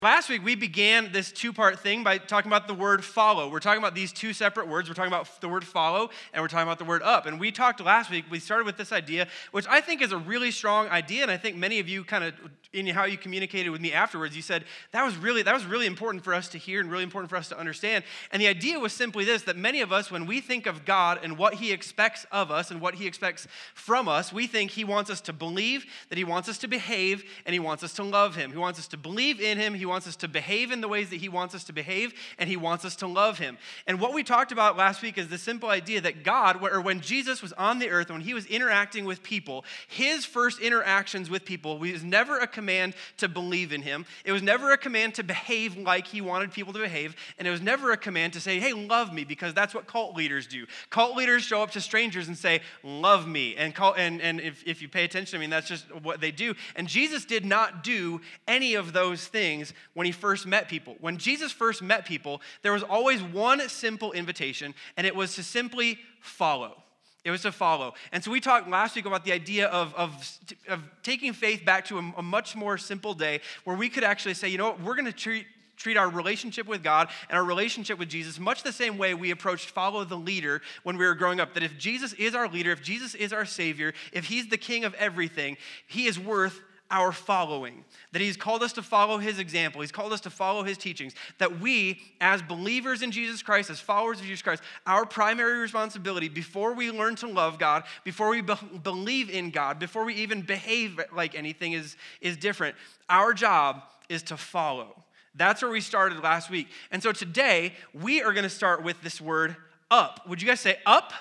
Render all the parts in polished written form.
Last week, we began this two-part thing by talking about the word follow. We're talking about these two separate words. We're talking about the word follow, and we're talking about the word up. And we talked last week, we started with this idea, which I think is a really strong idea, and I think many of you kind of, in how you communicated with me afterwards, you said, that was really important for us to hear and really important for us to understand. And the idea was simply this, that many of us, when we think of God and what he expects of us and what he expects from us, we think he wants us to believe, that he wants us to behave, and he wants us to love him. He wants us to believe in him, he wants us to behave in the ways that he wants us to behave, and he wants us to love him. And what we talked about last week is the simple idea that God, or when Jesus was on the earth, when he was interacting with people, his first interactions with people was never a command to believe in him. It was never a command to behave like he wanted people to behave, and it was never a command to say, hey, love me, because that's what cult leaders do. Cult leaders show up to strangers and say, love me. And if you pay attention, I mean, that's just what they do. And Jesus did not do any of those things when he first met people. When Jesus first met people, there was always one simple invitation, and it was to simply follow. It was to follow. And so we talked last week about the idea of taking faith back to a much more simple day where we could actually say, you know what, we're going to treat our relationship with God and our relationship with Jesus much the same way we approached follow the leader when we were growing up. That if Jesus is our leader, if Jesus is our Savior, if he's the king of everything, he is worth our following, that he's called us to follow his example. He's called us to follow his teachings, that we, as believers in Jesus Christ, as followers of Jesus Christ, our primary responsibility before we learn to love God, before we believe in God, before we even behave like anything is different, our job is to follow. That's where we started last week. And so today, we are going to start with this word up. Would you guys say up?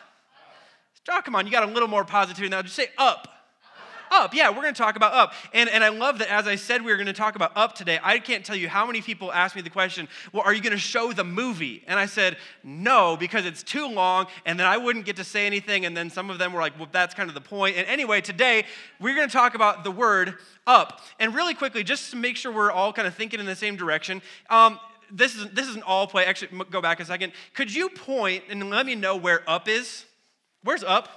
Oh, come on, you got a little more positivity now. Just say up. Up, yeah, we're going to talk about up. And I love that as I said we were going to talk about up today, I can't tell you how many people asked me the question, well, are you going to show the movie? And I said, no, because it's too long, and then I wouldn't get to say anything, and then some of them were like, well, that's kind of the point. And anyway, today, we're going to talk about the word up. And really quickly, just to make sure we're all kind of thinking in the same direction, this is an all play. Actually, go back a second. Could you point and let me know where up is? Where's up?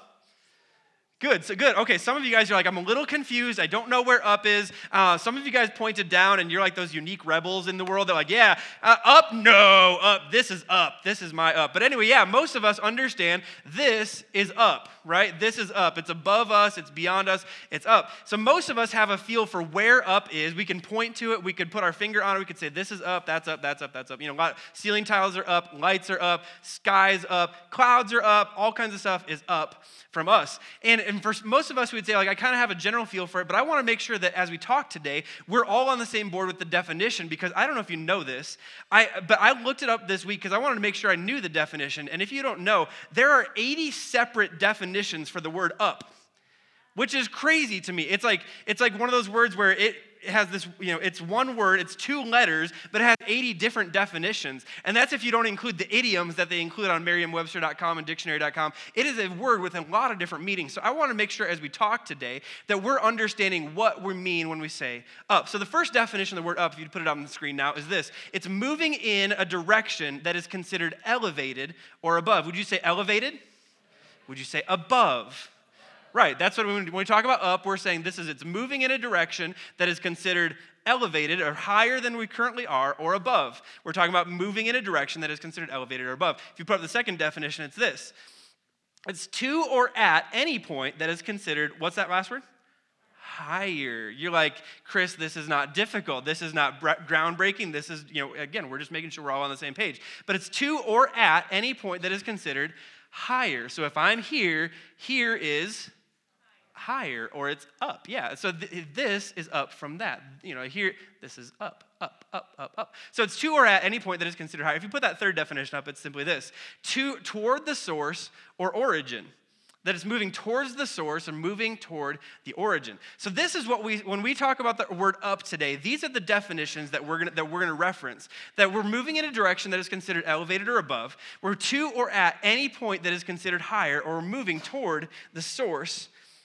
Good, so good. Okay, some of you guys are like, I'm a little confused. I don't know where up is. Some of you guys pointed down, and you're like those unique rebels in the world. They're like, yeah, up, no, up. This is up. This is my up. But anyway, yeah, most of us understand this is up, right? This is up. It's above us. It's beyond us. It's up. So most of us have a feel for where up is. We can point to it. We could put our finger on it. We could say, this is up, that's up, that's up, that's up. You know, ceiling tiles are up, lights are up, skies up, clouds are up, all kinds of stuff is up from us. And for most of us, we'd say, like, I kind of have a general feel for it, but I want to make sure that as we talk today, we're all on the same board with the definition, because I don't know if you know this, but I looked it up this week because I wanted to make sure I knew the definition. And if you don't know, there are 80 separate definitions for the word up, which is crazy to me. It's like one of those words where it has this, you know, it's one word, it's two letters, but it has 80 different definitions. And that's if you don't include the idioms that they include on Merriam-Webster.com and dictionary.com. It is a word with a lot of different meanings. So I want to make sure as we talk today that we're understanding what we mean when we say up. So the first definition of the word up, if you put it on the screen now, is this. It's moving in a direction that is considered elevated or above. Would you say elevated? Would you say above? Right, that's what when we talk about up, we're saying it's moving in a direction that is considered elevated or higher than we currently are or above. We're talking about moving in a direction that is considered elevated or above. If you put up the second definition, it's this. It's to or at any point that is considered, what's that last word? Higher. You're like, Chris, this is not difficult. This is not groundbreaking. This is, again, we're just making sure we're all on the same page. But it's to or at any point that is considered higher. So if I'm here is higher, or it's up. Yeah, so this is up from that. Here, this is up, up, up, up, up. So it's to or at any point that is considered higher. If you put that third definition up, it's simply this. Toward the source or origin. That it's moving towards the source or moving toward the origin. So this is what when we talk about the word up today, these are the definitions that we're gonna reference. That we're moving in a direction that is considered elevated or above. We're to or at any point that is considered higher, or moving toward the source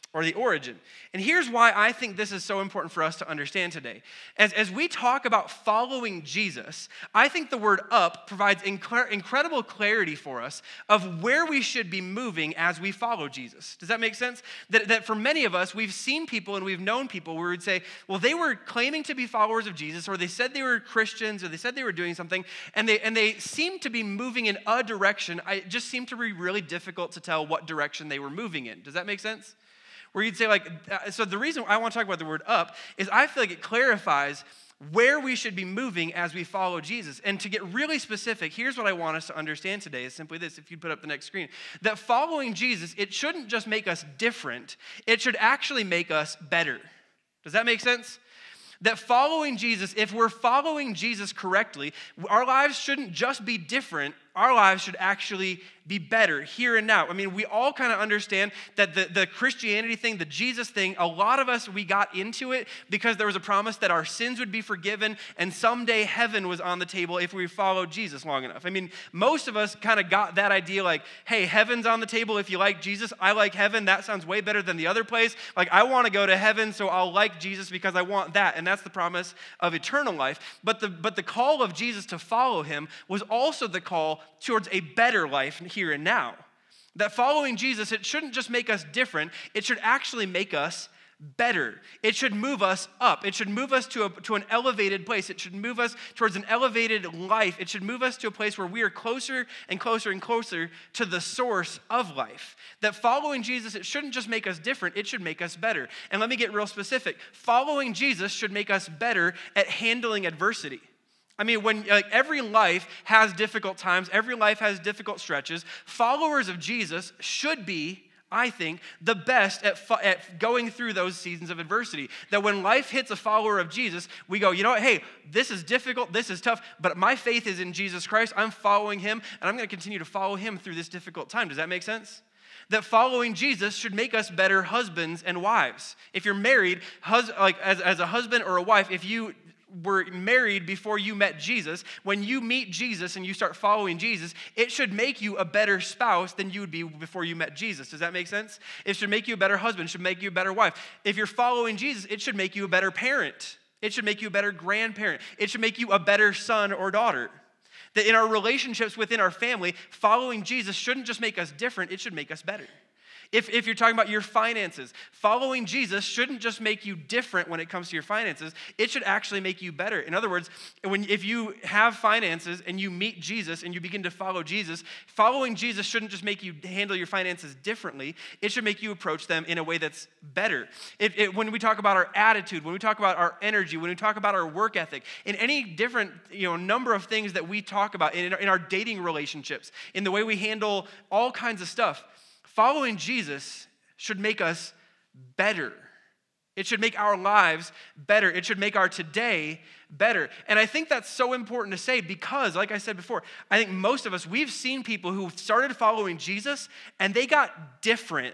or the origin. And here's why I think this is so important for us to understand today. As we talk about following Jesus, I think the word up provides incredible clarity for us of where we should be moving as we follow Jesus. Does that make sense? That for many of us, we've seen people and we've known people where we'd say, well, they were claiming to be followers of Jesus, or they said they were Christians, or they said they were doing something, and they seemed to be moving in a direction. It just seemed to be really difficult to tell what direction they were moving in. Does that make sense? Where you'd say so the reason I want to talk about the word up is I feel like it clarifies where we should be moving as we follow Jesus. And to get really specific, here's what I want us to understand today is simply this, if you put up the next screen, that following Jesus, it shouldn't just make us different, it should actually make us better. Does that make sense? That following Jesus, if we're following Jesus correctly, our lives shouldn't just be different, our lives should actually be better here and now. I mean, we all kind of understand that the Christianity thing, the Jesus thing, a lot of us, we got into it because there was a promise that our sins would be forgiven and someday heaven was on the table if we followed Jesus long enough. I mean, most of us kind of got that idea like, hey, heaven's on the table if you like Jesus. I like heaven. That sounds way better than the other place. Like, I want to go to heaven, so I'll like Jesus because I want that. And that's the promise of eternal life. But the call of Jesus to follow him was also the call towards a better life here and now. That following Jesus, it shouldn't just make us different, it should actually make us better. It should move us up. It should move us to an elevated place. It should move us towards an elevated life. It should move us to a place where we are closer and closer and closer to the source of life. That following Jesus, it shouldn't just make us different, it should make us better. And let me get real specific. Following Jesus should make us better at handling adversity. I mean, when every life has difficult times, every life has difficult stretches, followers of Jesus should be, I think, the best at going through those seasons of adversity. That when life hits a follower of Jesus, we go, you know what, hey, this is difficult, this is tough, but my faith is in Jesus Christ, I'm following him, and I'm going to continue to follow him through this difficult time. Does that make sense? That following Jesus should make us better husbands and wives. If you're married, as a husband or a wife, if you were married before you met Jesus, when you meet Jesus and you start following Jesus, it should make you a better spouse than you would be before you met Jesus. Does that make sense? It should make you a better husband. It should make you a better wife. If you're following Jesus, it should make you a better parent. It should make you a better grandparent. It should make you a better son or daughter. That in our relationships within our family, following Jesus shouldn't just make us different, it should make us better. If you're talking about your finances, following Jesus shouldn't just make you different when it comes to your finances. It should actually make you better. In other words, if you have finances and you meet Jesus and you begin to follow Jesus, following Jesus shouldn't just make you handle your finances differently. It should make you approach them in a way that's better. When we talk about our attitude, when we talk about our energy, when we talk about our work ethic, in any different number of things that we talk about in our dating relationships, in the way we handle all kinds of stuff, following Jesus should make us better. It should make our lives better. It should make our today better. And I think that's so important to say because, like I said before, I think most of us, we've seen people who started following Jesus and they got different,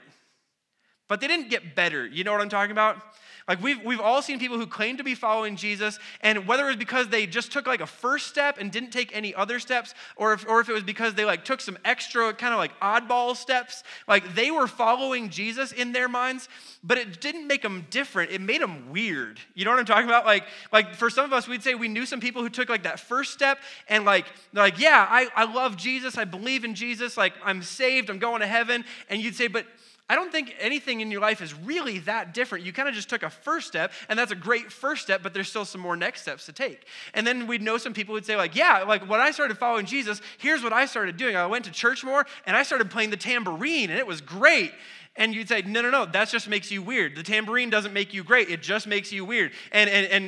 but they didn't get better. You know what I'm talking about? Like we've all seen people who claim to be following Jesus, and whether it was because they just took like a first step and didn't take any other steps, or if it was because they like took some extra kind of like oddball steps, like they were following Jesus in their minds, but it didn't make them different. It made them weird. You know what I'm talking about? Like for some of us, we'd say we knew some people who took like that first step and they're like, yeah, I love Jesus. I believe in Jesus. Like I'm saved. I'm going to heaven. And you'd say, but I don't think anything in your life is really that different. You kind of just took a first step, and that's a great first step, but there's still some more next steps to take. And then we'd know some people who'd say like, yeah, like when I started following Jesus, here's what I started doing. I went to church more, and I started playing the tambourine, and it was great. And you'd say, no, that just makes you weird. The tambourine doesn't make you great. It just makes you weird. And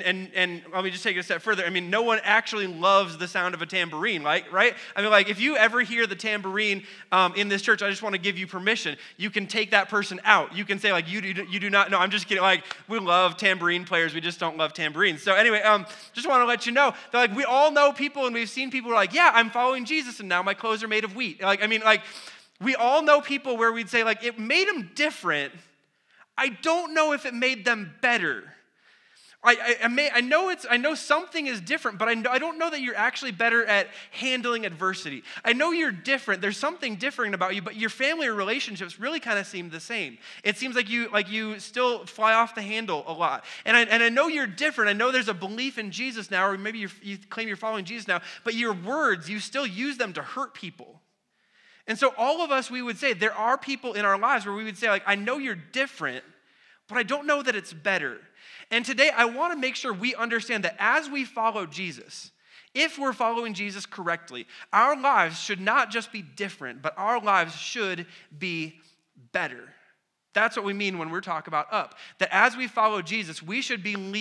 let me just take it a step further. I mean, no one actually loves the sound of a tambourine, right? I mean, like if you ever hear the tambourine in this church, I just want to give you permission. You can take that person out. You can say like, you do not know. I'm just kidding. Like we love tambourine players. We just don't love tambourines. So anyway, just want to let you know that like we all know people and we've seen people who are like, yeah, I'm following Jesus and now my clothes are made of wheat. We all know people where we'd say, like, it made them different. I don't know if it made them better. I know something is different, but I don't know that you're actually better at handling adversity. I know you're different. There's something different about you, but your family or relationships really kind of seem the same. It seems like you still fly off the handle a lot. And I know you're different. I know there's a belief in Jesus now, or maybe you claim you're following Jesus now, but your words, you still use them to hurt people. And so all of us, we would say, there are people in our lives where we would say, like, I know you're different, but I don't know that it's better. And today, I want to make sure we understand that as we follow Jesus, if we're following Jesus correctly, our lives should not just be different, but our lives should be better. That's what we mean when we're talking about up. That as we follow Jesus, we should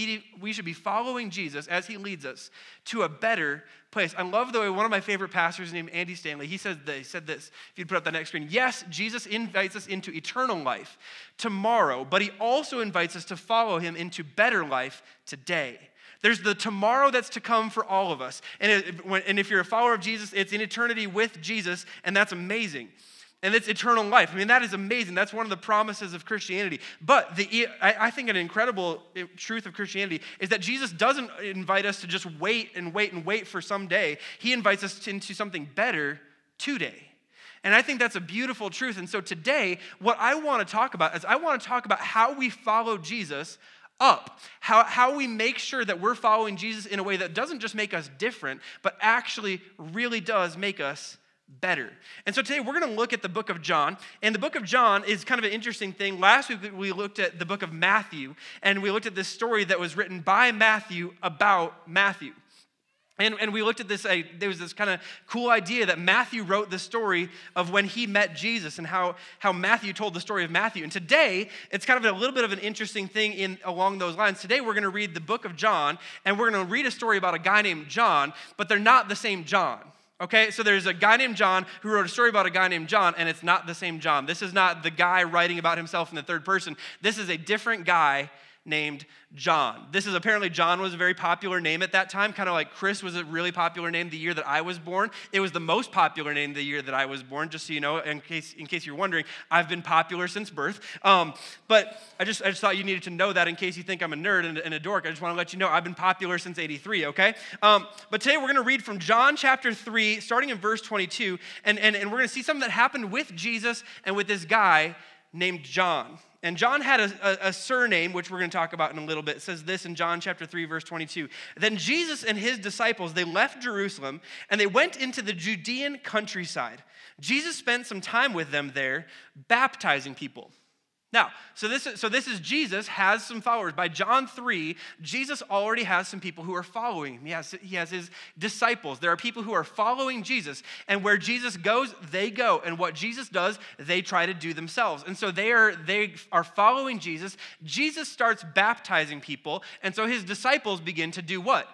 be following Jesus as he leads us to a better place. I love the way one of my favorite pastors named Andy Stanley, he said this. If you'd put up the next screen. Yes, Jesus invites us into eternal life tomorrow, but he also invites us to follow him into better life today. There's the tomorrow that's to come for all of us. And if you're a follower of Jesus, it's in eternity with Jesus, and that's amazing. And it's eternal life. I mean, that is amazing. That's one of the promises of Christianity. But I think an incredible truth of Christianity is that Jesus doesn't invite us to just wait and wait and wait for someday. He invites us into something better today. And I think that's a beautiful truth. And so today, what I want to talk about is I want to talk about how we follow Jesus up, how we make sure that we're following Jesus in a way that doesn't just make us different, but actually really does make us better. And so today we're going to look at the book of John. And the book of John is kind of an interesting thing. Last week we looked at the book of Matthew, and we looked at this story that was written by Matthew about Matthew. And we looked at this, there was this kind of cool idea that Matthew wrote the story of when he met Jesus and how Matthew told the story of Matthew. And today, it's kind of a little bit of an interesting thing along those lines. Today, we're going to read the book of John, and we're going to read a story about a guy named John, but they're not the same John. Okay, so there's a guy named John who wrote a story about a guy named John, and it's not the same John. This is not the guy writing about himself in the third person. This is a different guy named John. Apparently John was a very popular name at that time, kind of like Chris was a really popular name the year that I was born. It was the most popular name the year that I was born, just so you know, in case you're wondering. I've been popular since birth. But I just thought you needed to know that in case you think I'm a nerd and a dork. I just want to let you know I've been popular since 83, okay? But today we're going to read from John chapter 3, starting in verse 22, and we're going to see something that happened with Jesus and with this guy named John. And John had a surname, which we're going to talk about in a little bit. It says this in John chapter 3, verse 22. Then Jesus and his disciples, they left Jerusalem, and they went into the Judean countryside. Jesus spent some time with them there, baptizing people. Now, so this is Jesus has some followers. By John 3, Jesus already has some people who are following him. He has his disciples. There are people who are following Jesus. And where Jesus goes, they go. And what Jesus does, they try to do themselves. And so they are following Jesus. Jesus starts baptizing people. And so his disciples begin to do what?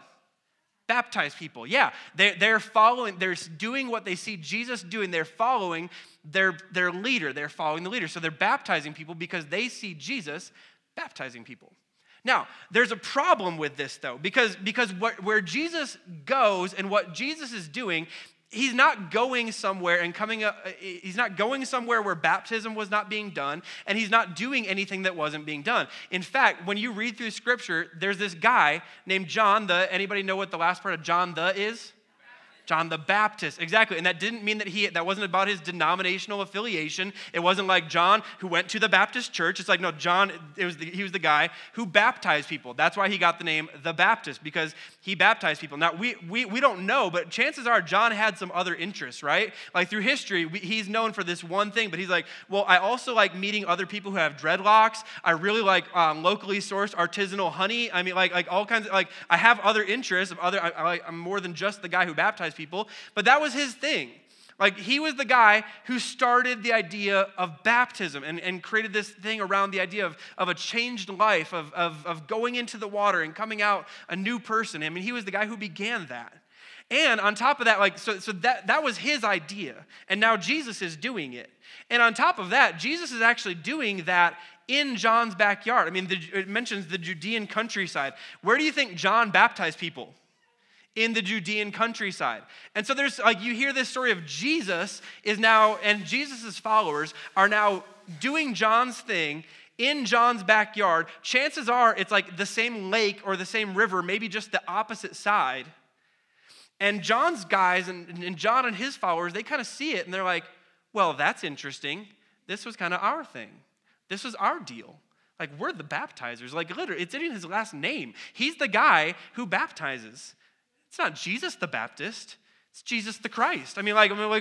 Baptize people. Yeah, they're following, they're doing what they see Jesus doing. They're following their leader. They're following the leader. So they're baptizing people because they see Jesus baptizing people. Now, there's a problem with this though, because where Jesus goes and what Jesus is doing, he's not going somewhere and he's not going somewhere where baptism was not being done, and he's not doing anything that wasn't being done. In fact, when you read through scripture, there's this guy named John anybody know what the last part of John the is? John the Baptist, exactly. And that didn't mean that wasn't about his denominational affiliation. It wasn't like John who went to the Baptist church. It's like, no, John, he was the guy who baptized people. That's why he got the name the Baptist, because he baptized people. Now, we don't know, but chances are John had some other interests, right? Like through history, he's known for this one thing, but he's like, well, I also like meeting other people who have dreadlocks. I really like locally sourced artisanal honey. I mean, like all kinds of, I have other interests. I'm more than just the guy who baptized people, but that was his thing. Like he was the guy who started the idea of baptism and created this thing around the idea of a changed life, of going into the water and coming out a new person. I mean, he was the guy who began that. And on top of that, so that was his idea. And now Jesus is doing it. And on top of that, Jesus is actually doing that in John's backyard. I mean, it mentions the Judean countryside. Where do you think John baptized people? In the Judean countryside. And so there's you hear this story of Jesus and Jesus' followers are now doing John's thing in John's backyard. Chances are it's like the same lake or the same river, maybe just the opposite side. And John's guys and John and his followers, they kind of see it and they're like, well, that's interesting. This was kind of our thing. This was our deal. Like, we're the baptizers. Like, literally, it's in his last name. He's the guy who baptizes. It's not Jesus the Baptist. It's Jesus the Christ. I mean,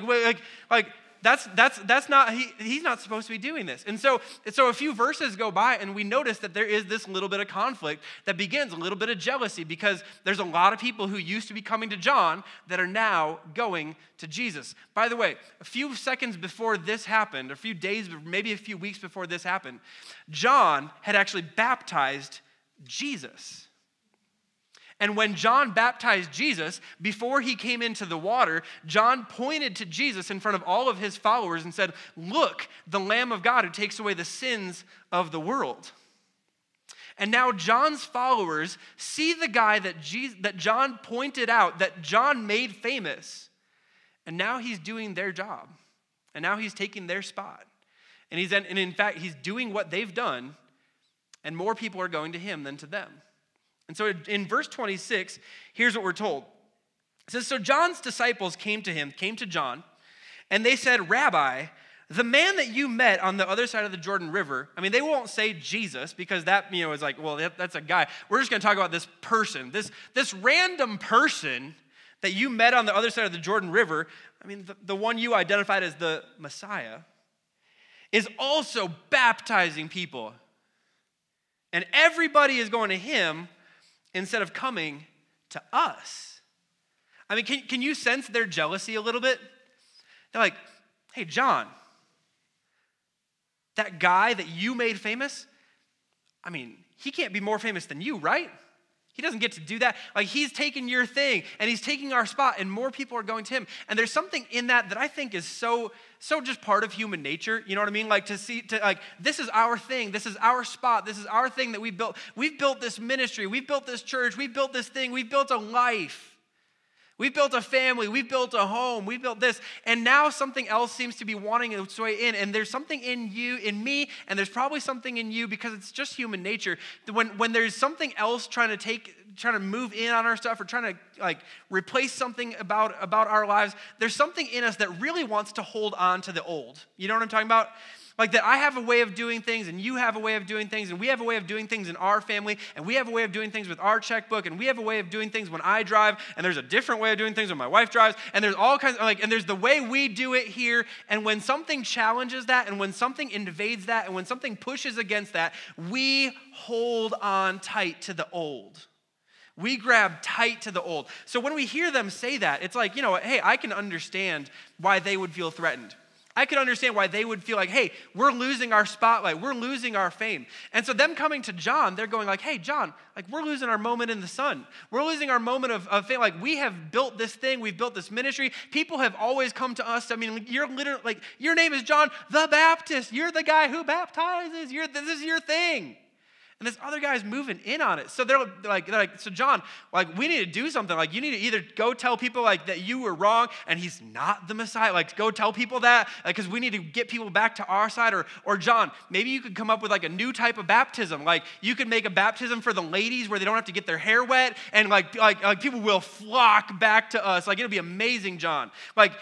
that's not, he's not supposed to be doing this. And so a few verses go by and we notice that there is this little bit of conflict that begins, a little bit of jealousy, because there's a lot of people who used to be coming to John that are now going to Jesus. By the way, a few seconds before this happened, a few days, maybe a few weeks before this happened, John had actually baptized Jesus. And when John baptized Jesus, before he came into the water, John pointed to Jesus in front of all of his followers and said, look, the Lamb of God who takes away the sins of the world. And now John's followers see the guy that John pointed out, that John made famous, and now he's doing their job. And now he's taking their spot. And in fact, he's doing what they've done, and more people are going to him than to them. And so in verse 26, here's what we're told. It says, so John's disciples came to John, and they said, Rabbi, the man that you met on the other side of the Jordan River, I mean, they won't say Jesus because that, is like, well, that's a guy. We're just going to talk about this person, this random person that you met on the other side of the Jordan River. I mean, the one you identified as the Messiah is also baptizing people. And everybody is going to him instead of coming to us. I mean, can you sense their jealousy a little bit? They're like, hey, John, that guy that you made famous, I mean, he can't be more famous than you, right? He doesn't get to do that. Like, he's taking your thing, and he's taking our spot, and more people are going to him. And there's something in that I think is so just part of human nature. You know what I mean? Like, this is our thing. This is our spot. This is our thing that we built. We've built this ministry. We've built this church. We've built this thing. We've built a life. We've built a family. We've built a home. We've built this. And now something else seems to be wanting its way in. And there's something in you, in me, and there's probably something in you because it's just human nature. When there's something else trying to move in on our stuff or trying to replace something about our lives, there's something in us that really wants to hold on to the old. You know what I'm talking about? Like that I have a way of doing things and you have a way of doing things and we have a way of doing things in our family and we have a way of doing things with our checkbook and we have a way of doing things when I drive and there's a different way of doing things when my wife drives and there's all kinds of and there's the way we do it here, and when something challenges that and when something invades that and when something pushes against that, we hold on tight to the old. We grab tight to the old. So when we hear them say that, it's like, hey, I can understand why they would feel threatened. I could understand why they would feel like, hey, we're losing our spotlight. We're losing our fame. And so them coming to John, they're going like, hey, John, we're losing our moment in the sun. We're losing our moment of fame. We have built this thing. We've built this ministry. People have always come to us. I mean, you're literally, your name is John the Baptist. You're the guy who baptizes. This is your thing. And this other guy's moving in on it. So they're like, so John, we need to do something. You need to either go tell people that you were wrong and he's not the Messiah. Go tell people that because we need to get people back to our side. Or John, maybe you could come up with a new type of baptism. You could make a baptism for the ladies where they don't have to get their hair wet and people will flock back to us. It'll be amazing, John.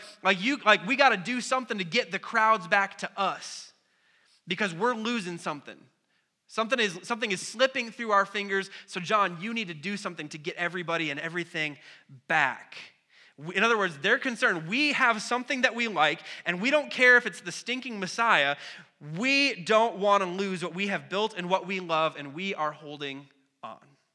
We got to do something to get the crowds back to us because we're losing something. Something is slipping through our fingers. So John, you need to do something to get everybody and everything back. In other words, they're concerned. We have something that we like, and we don't care if it's the stinking Messiah. We don't want to lose what we have built and what we love, and we are holding on.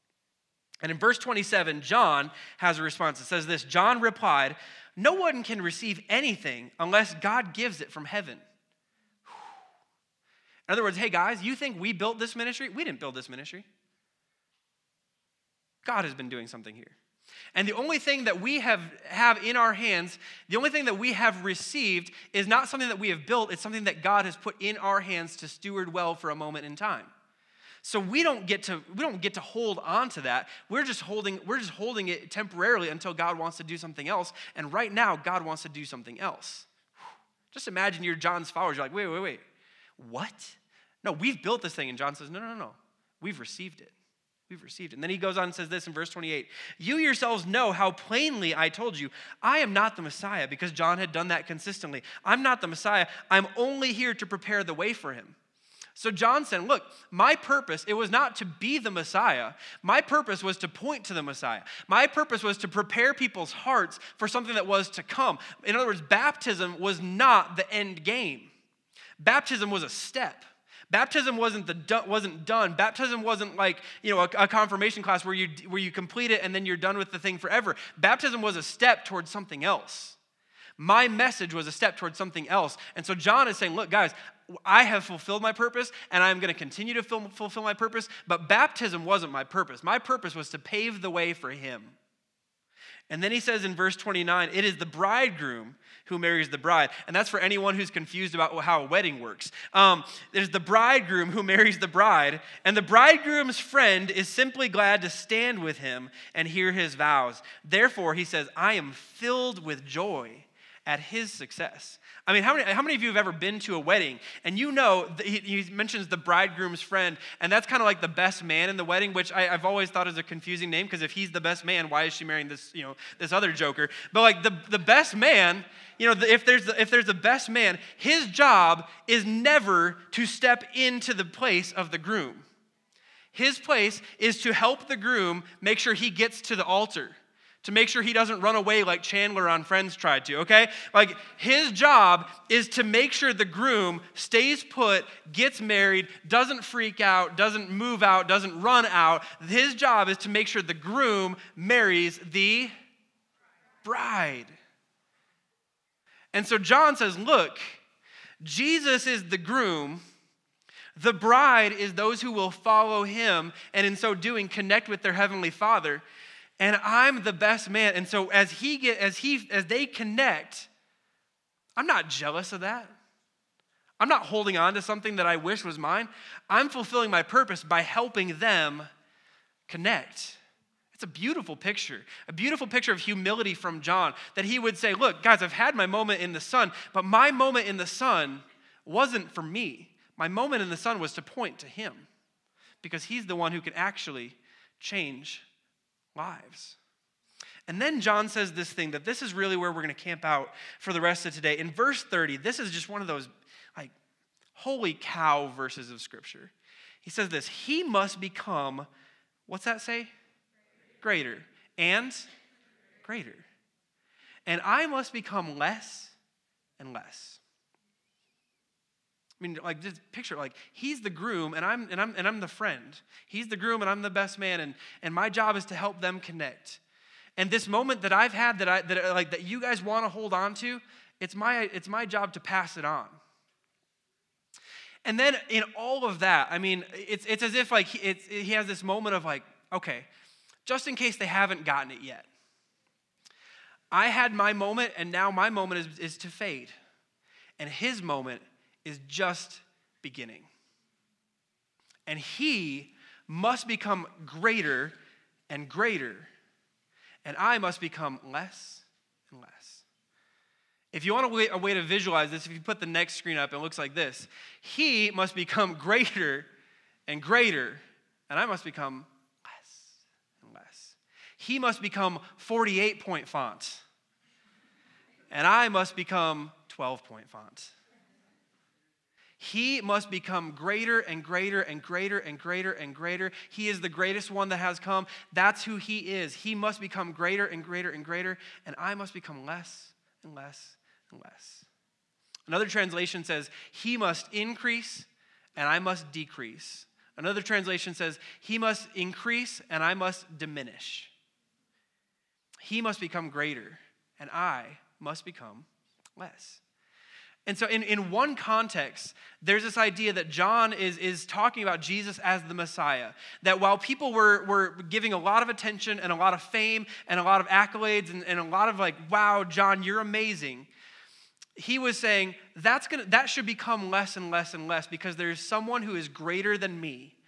And in verse 27, John has a response. It says this, John replied, "No one can receive anything unless God gives it from heaven." In other words, hey guys, you think we built this ministry? We didn't build this ministry. God has been doing something here. And the only thing that we have in our hands, the only thing that we have received is not something that we have built, it's something that God has put in our hands to steward well for a moment in time. So we don't get to hold on to that. We're just holding it temporarily until God wants to do something else. And right now, God wants to do something else. Just imagine you're John's followers. You're like, wait. What? No, we've built this thing. And John says, no. We've received it. We've received it. And then he goes on and says this in verse 28. You yourselves know how plainly I told you, I am not the Messiah, because John had done that consistently. I'm not the Messiah. I'm only here to prepare the way for him. So John said, look, my purpose, it was not to be the Messiah. My purpose was to point to the Messiah. My purpose was to prepare people's hearts for something that was to come. In other words, baptism was not the end game. Baptism was a step. Baptism wasn't done. Baptism wasn't like, a confirmation class where you complete it and then you're done with the thing forever. Baptism was a step towards something else. My message was a step towards something else. And so John is saying, look, guys, I have fulfilled my purpose, and I'm going to continue to fulfill my purpose, but baptism wasn't my purpose. My purpose was to pave the way for him. And then he says in verse 29, it is the bridegroom who marries the bride. And that's for anyone who's confused about how a wedding works. There's the bridegroom who marries the bride, and the bridegroom's friend is simply glad to stand with him and hear his vows. Therefore, he says, I am filled with joy at his success. I mean, how many of you have ever been to a wedding and he mentions the bridegroom's friend, and that's kind of like the best man in the wedding, which I've always thought is a confusing name, because if he's the best man, why is she marrying this other joker? But like the best man, if there's the best man, his job is never to step into the place of the groom. His place is to help the groom make sure he gets to the altar, to make sure he doesn't run away like Chandler on Friends tried to, okay? Like, his job is to make sure the groom stays put, gets married, doesn't freak out, doesn't move out, doesn't run out. His job is to make sure the groom marries the bride. And so John says, look, Jesus is the groom. The bride is those who will follow him, and in so doing, connect with their heavenly Father. And I'm the best man. And so as they connect, I'm not jealous of that. I'm not holding on to something that I wish was mine. I'm fulfilling my purpose by helping them connect. It's a beautiful picture of humility from John, that he would say, look, guys, I've had my moment in the sun, but my moment in the sun wasn't for me. My moment in the sun was to point to him, because he's the one who can actually change lives. And then John says this thing, that this is really where we're going to camp out for the rest of today. In verse 30, this is just one of those like holy cow verses of Scripture. He says this, he must become, what's that say? Greater. And greater. And I must become less and less. I mean, like, just picture, like, he's the groom and I'm the friend. He's the groom and I'm the best man, and my job is to help them connect. And this moment that I've had that you guys want to hold on to, it's my job to pass it on. And then in all of that, I mean, it's as if like he has this moment of like, okay, just in case they haven't gotten it yet. I had my moment, and now my moment is to fade. And his moment is just beginning. And he must become greater and greater, and I must become less and less. If you want a way to visualize this, if you put the next screen up, it looks like this. He must become greater and greater, and I must become less and less. He must become 48-point font, and I must become 12-point font. He must become greater and greater and greater and greater and greater. He is the greatest one that has come. That's who he is. He must become greater and greater and greater, and I must become less and less and less. Another translation says, he must increase and I must decrease. Another translation says, he must increase and I must diminish. He must become greater and I must become less. And so in one context, there's this idea that John is talking about Jesus as the Messiah. That while people were giving a lot of attention and a lot of fame and a lot of accolades and a lot of like, wow, John, you're amazing. He was saying that should become less and less and less, because there's someone who is greater than me.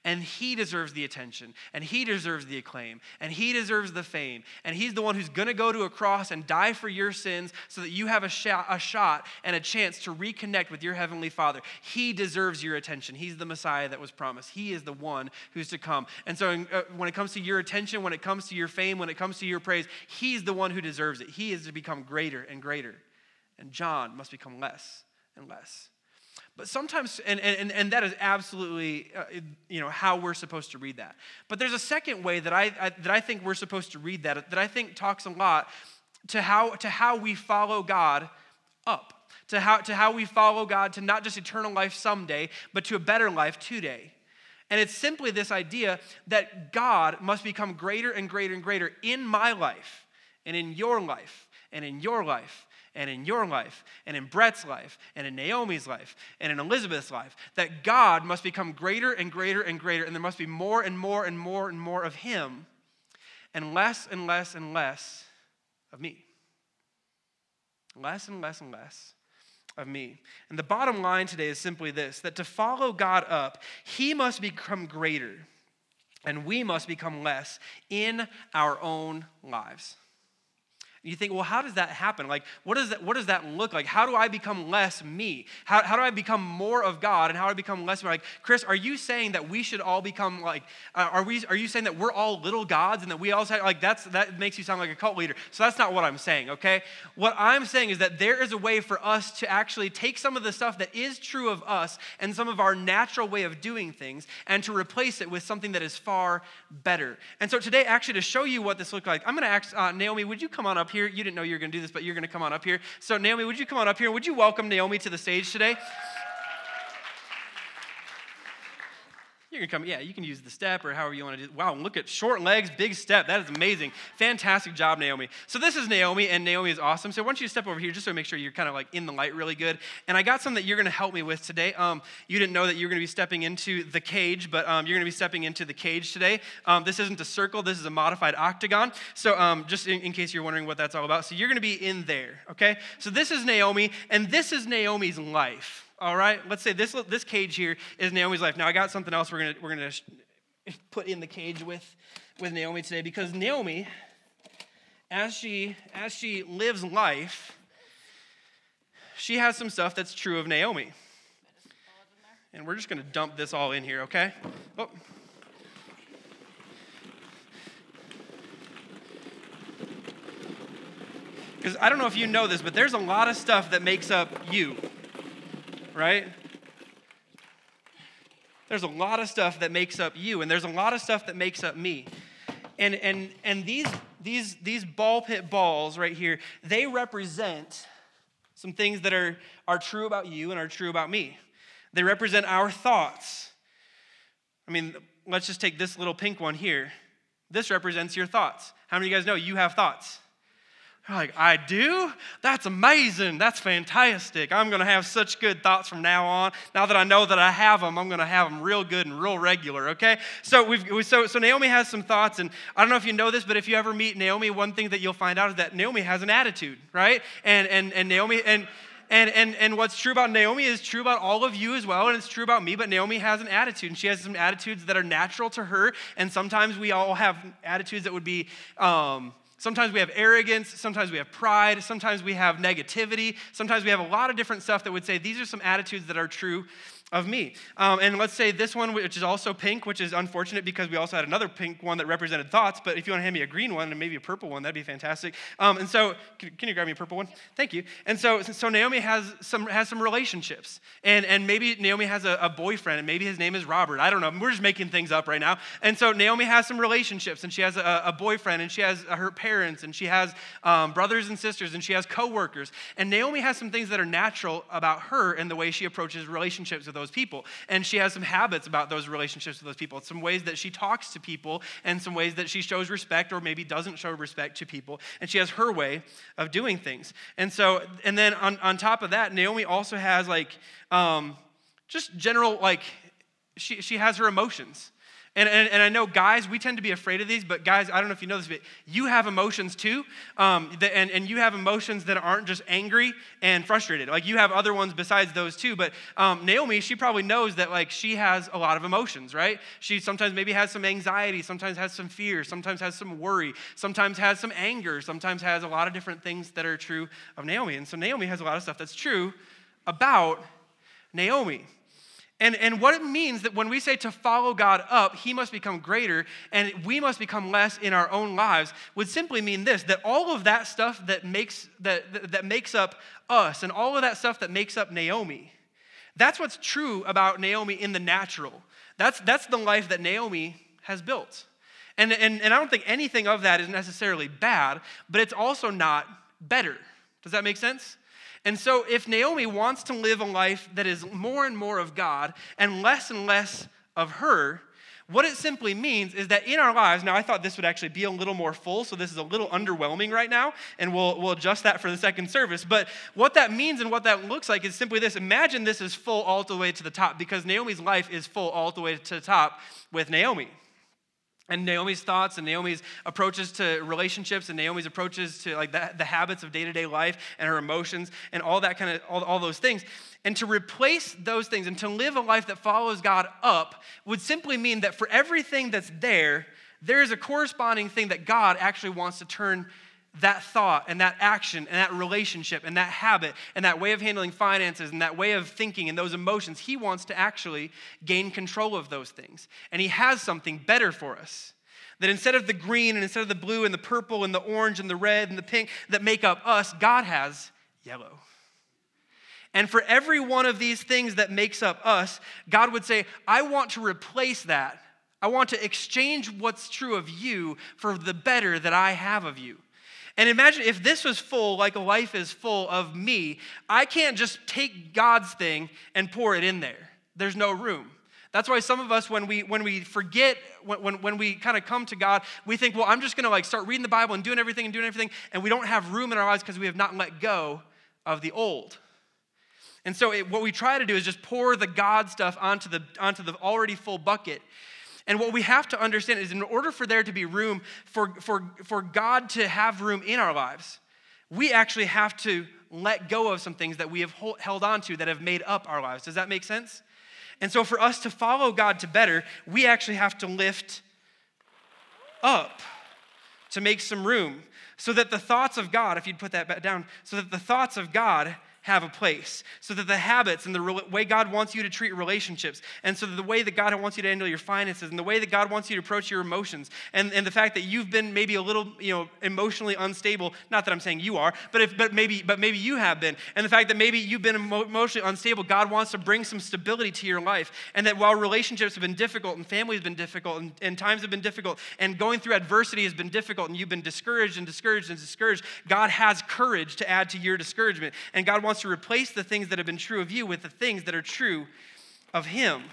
And he deserves the attention, and he deserves the acclaim, and he deserves the fame. And he's the one who's going to go to a cross and die for your sins so that you have a shot and a chance to reconnect with your heavenly Father. He deserves your attention. He's the Messiah that was promised. He is the one who's to come. And so when it comes to your attention, when it comes to your fame, when it comes to your praise, he's the one who deserves it. He is to become greater and greater. And John must become less and less. But sometimes, and that is absolutely, how we're supposed to read that. But there's a second way that I think we're supposed to read that I think talks a lot to how we follow God up, to how we follow God to not just eternal life someday, but to a better life today. And it's simply this idea that God must become greater and greater and greater in my life, and in your life, and in your life, and in your life, and in Brett's life, and in Naomi's life, and in Elizabeth's life, that God must become greater and greater and greater, and there must be more and more and more and more of him, and less and less and less of me. Less and less and less of me. And the bottom line today is simply this, that to follow God up, he must become greater, and we must become less in our own lives. You think, well, how does that happen? Like, what does that look like? How do I become less me? How do I become more of God, and how do I become less me? Like, Chris, are you saying that we should all become like, are you saying that we're all little gods and that we all say, like, that makes you sound like a cult leader. So that's not what I'm saying, okay? What I'm saying is that there is a way for us to actually take some of the stuff that is true of us and some of our natural way of doing things and to replace it with something that is far better. And so today, actually, to show you what this looks like, I'm going to ask Naomi, would you come on up here? You didn't know you were going to do this, but you're going to come on up here. So Naomi, would you come on up here? Would you welcome Naomi to the stage today? You can come, you can use the step or however you want to do it. Wow, look at short legs, big step. That is amazing. Fantastic job, Naomi. So this is Naomi, and Naomi is awesome. So why don't you step over here just to make sure you're kind of like in the light really good. And I got something that you're going to help me with today. You didn't know that you were going to be stepping into the cage, but you're going to be stepping into the cage today. This isn't a circle. This is a modified octagon. So just in case you're wondering what that's all about. So you're going to be in there, okay? So this is Naomi, and this is Naomi's life. All right, let's say this cage here is Naomi's life. Now I got something else we're gonna put in the cage with Naomi today, because Naomi, as she lives life, she has some stuff that's true of Naomi. And we're just gonna dump this all in here, okay? Oh. Because I don't know if you know this, but there's a lot of stuff that makes up you. Right? There's a lot of stuff that makes up you, and there's a lot of stuff that makes up me. And these ball pit balls right here, they represent some things that are true about you and are true about me. They represent our thoughts. I mean, let's just take this little pink one here. This represents your thoughts. How many of you guys know you have thoughts? You're like, I do? That's amazing. That's fantastic. I'm going to have such good thoughts from now on. Now that I know that I have them, I'm going to have them real good and real regular, okay? So Naomi has some thoughts, and I don't know if you know this, but if you ever meet Naomi, one thing that you'll find out is that Naomi has an attitude, right? And Naomi and what's true about Naomi is true about all of you as well, and it's true about me, but Naomi has an attitude, and she has some attitudes that are natural to her, and sometimes we all have attitudes that would be sometimes we have arrogance, sometimes we have pride, sometimes we have negativity, sometimes we have a lot of different stuff that would say these are some attitudes that are true of me. And let's say this one, which is also pink, which is unfortunate because we also had another pink one that represented thoughts, but if you want to hand me a green one and maybe a purple one, that'd be fantastic. And so, can you grab me a purple one? Thank you. And so Naomi has some relationships, and maybe Naomi has a boyfriend, and maybe his name is Robert. I don't know. We're just making things up right now. And so Naomi has some relationships, and she has a boyfriend, and she has her parents, and she has brothers and sisters, and she has coworkers. And Naomi has some things that are natural about her in the way she approaches relationships with those people. And she has some habits about those relationships with those people. It's some ways that she talks to people and some ways that she shows respect or maybe doesn't show respect to people. And she has her way of doing things. And then on top of that, Naomi also has just general, she has her emotions. And I know guys, we tend to be afraid of these, but guys, I don't know if you know this, but you have emotions too. And you have emotions that aren't just angry and frustrated. Like you have other ones besides those too. But Naomi, she probably knows that like she has a lot of emotions, right? She sometimes maybe has some anxiety, sometimes has some fear, sometimes has some worry, sometimes has some anger, sometimes has a lot of different things that are true of Naomi. And so Naomi has a lot of stuff that's true about Naomi. And what it means that when we say to follow God up, he must become greater and we must become less in our own lives would simply mean this, that all of that stuff that makes up us and all of that stuff that makes up Naomi, that's what's true about Naomi in the natural. That's the life that Naomi has built. And I don't think anything of that is necessarily bad, but it's also not better. Does that make sense? And so if Naomi wants to live a life that is more and more of God and less of her, what it simply means is that in our lives, now I thought this would actually be a little more full, so this is a little underwhelming right now, and we'll adjust that for the second service. But what that means and what that looks like is simply this. Imagine this is full all the way to the top, because Naomi's life is full all the way to the top with Naomi. And Naomi's thoughts and Naomi's approaches to relationships and Naomi's approaches to like the habits of day-to-day life and her emotions and all that kind of, all those things. And to replace those things and to live a life that follows God up would simply mean that for everything that's there is a corresponding thing that God actually wants to turn that thought and that action and that relationship and that habit and that way of handling finances and that way of thinking and those emotions, he wants to actually gain control of those things. And he has something better for us. That instead of the green and instead of the blue and the purple and the orange and the red and the pink that make up us, God has yellow. And for every one of these things that makes up us, God would say, I want to replace that. I want to exchange what's true of you for the better that I have of you. And imagine if this was full, like a life is full of me, I can't just take God's thing and pour it in there. There's no room. That's why some of us, when we forget, when we kind of come to God, we think, well, I'm just going to like start reading the Bible and doing everything, and we don't have room in our lives because we have not let go of the old. And so what we try to do is just pour the God stuff onto the already full bucket. And what we have to understand is in order for there to be room for God to have room in our lives, we actually have to let go of some things that we have held on to that have made up our lives. Does that make sense? And so for us to follow God to better, we actually have to lift up to make some room so that the thoughts of God, if you'd put that back down, so that the thoughts of God have a place, so that the habits and the way God wants you to treat relationships, and so that the way that God wants you to handle your finances, and the way that God wants you to approach your emotions, and the fact that you've been maybe a little, emotionally unstable, not that I'm saying you are, but maybe you have been, and the fact that maybe you've been emotionally unstable, God wants to bring some stability to your life, and that while relationships have been difficult, and family has been difficult, and times have been difficult, and going through adversity has been difficult, and you've been discouraged, God has courage to add to your discouragement, and God wants to replace the things that have been true of you with the things that are true of him.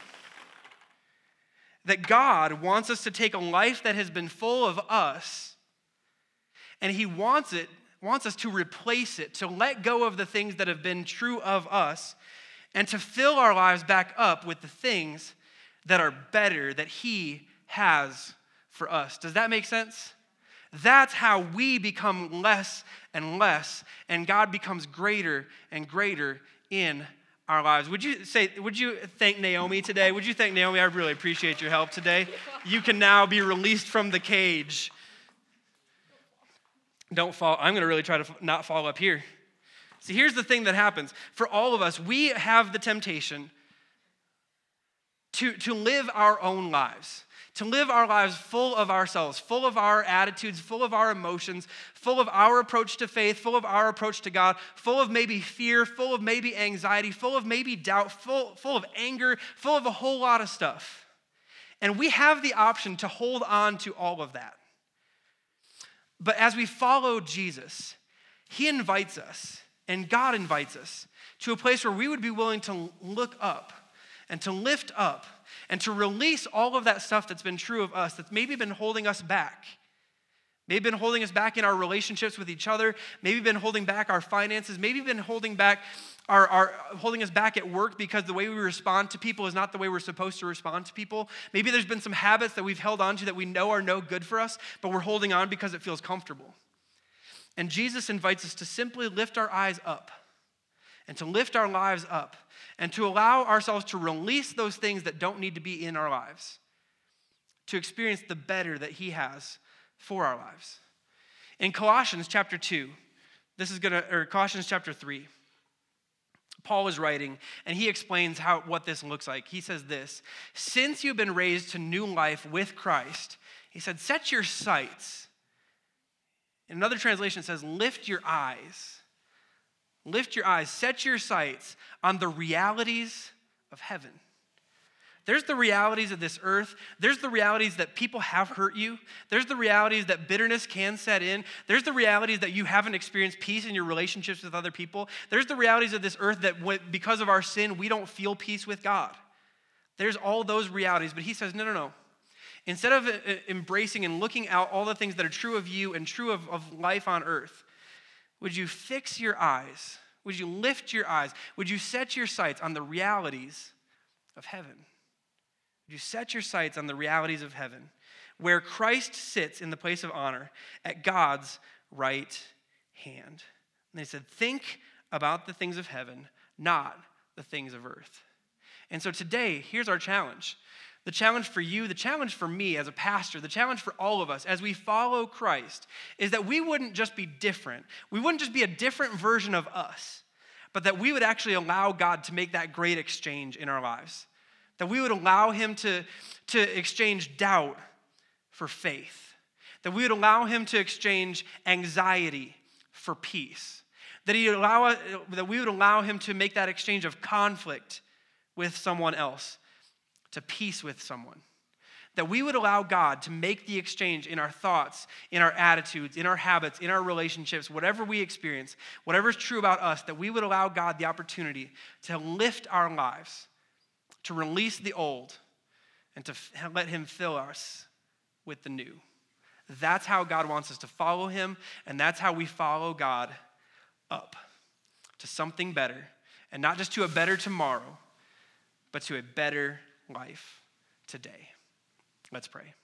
That God wants us to take a life that has been full of us, and he wants us to replace it, to let go of the things that have been true of us, and to fill our lives back up with the things that are better that he has for us. Does that make sense? That's how we become less and less, and God becomes greater and greater in our lives. Would you thank Naomi today? Would you thank Naomi? I really appreciate your help today. You can now be released from the cage. Don't fall. I'm going to really try to not fall up here. See, here's the thing that happens. For all of us, we have the temptation to live our own lives. To live our lives full of ourselves, full of our attitudes, full of our emotions, full of our approach to faith, full of our approach to God, full of maybe fear, full of maybe anxiety, full of maybe doubt, full of anger, full of a whole lot of stuff. And we have the option to hold on to all of that. But as we follow Jesus, he invites us, and God invites us, to a place where we would be willing to look up and to lift up and to release all of that stuff that's been true of us, that's maybe been holding us back, Maybe been holding us back in our relationships with each other. Maybe been holding back our finances. Maybe been holding back holding us back at work because the way we respond to people is not the way we're supposed to respond to people. Maybe there's been some habits that we've held on to that we know are no good for us, but we're holding on because it feels comfortable. And Jesus invites us to simply lift our eyes up and to lift our lives up and to allow ourselves to release those things that don't need to be in our lives, to experience the better that he has for our lives. In Colossians chapter 2, Colossians chapter 3, Paul is writing, and he explains what this looks like. He says this: since you've been raised to new life with Christ, he said, set your sights. In another translation, it says, lift your eyes. Lift your eyes, set your sights on the realities of heaven. There's the realities of this earth. There's the realities that people have hurt you. There's the realities that bitterness can set in. There's the realities that you haven't experienced peace in your relationships with other people. There's the realities of this earth that because of our sin, we don't feel peace with God. There's all those realities, but he says, no. Instead of embracing and looking out all the things that are true of you and true of life on earth, would you fix your eyes? Would you lift your eyes? Would you set your sights on the realities of heaven? Would you set your sights on the realities of heaven, where Christ sits in the place of honor at God's right hand? And they said, think about the things of heaven, not the things of earth. And so today, here's our challenge. The challenge for you, the challenge for me as a pastor, the challenge for all of us as we follow Christ is that we wouldn't just be different. We wouldn't just be a different version of us, but that we would actually allow God to make that great exchange in our lives. That we would allow him to exchange doubt for faith. That we would allow him to exchange anxiety for peace. That we would allow him to make that exchange of conflict with someone else to peace with someone. That we would allow God to make the exchange in our thoughts, in our attitudes, in our habits, in our relationships, whatever we experience, whatever is true about us, that we would allow God the opportunity to lift our lives, to release the old, and to let him fill us with the new. That's how God wants us to follow him, and that's how we follow God up to something better, and not just to a better tomorrow, but to a better life today. Let's pray.